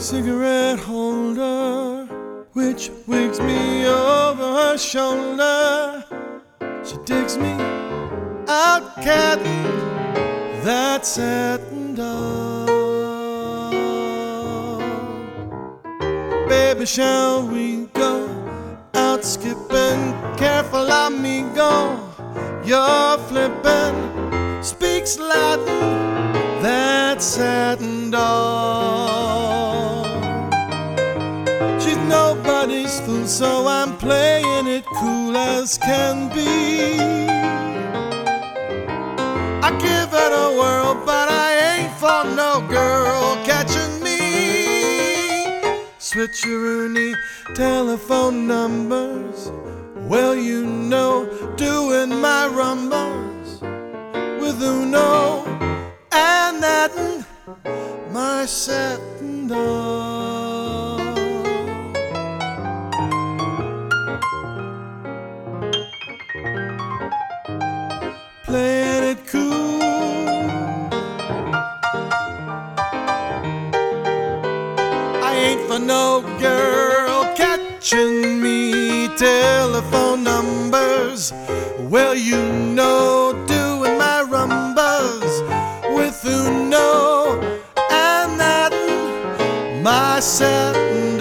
cigarette holder, which wigs me over her shoulder. She digs me out catting that satin dog. Baby, shall we go out skipping? Careful, amigo, you're flipping. Speaks Latin, that satin dog. She's nobody's fool, so I'm playing it cool as can be. I give it a whirl, but I ain't for no girl catching me. Switcheroony telephone numbers, well, you know, doing my rumbas with Uno and that my satin dog. Playing it cool, I ain't for no girl catching me. Telephone numbers, well, you know, doing my rumbas with Uno and that my satin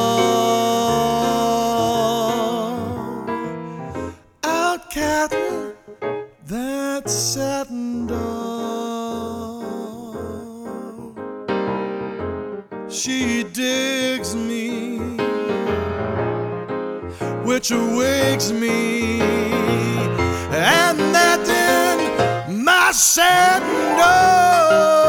dog. Out catting that satin dog. She digs me, which wigs me, and that in my satin dog.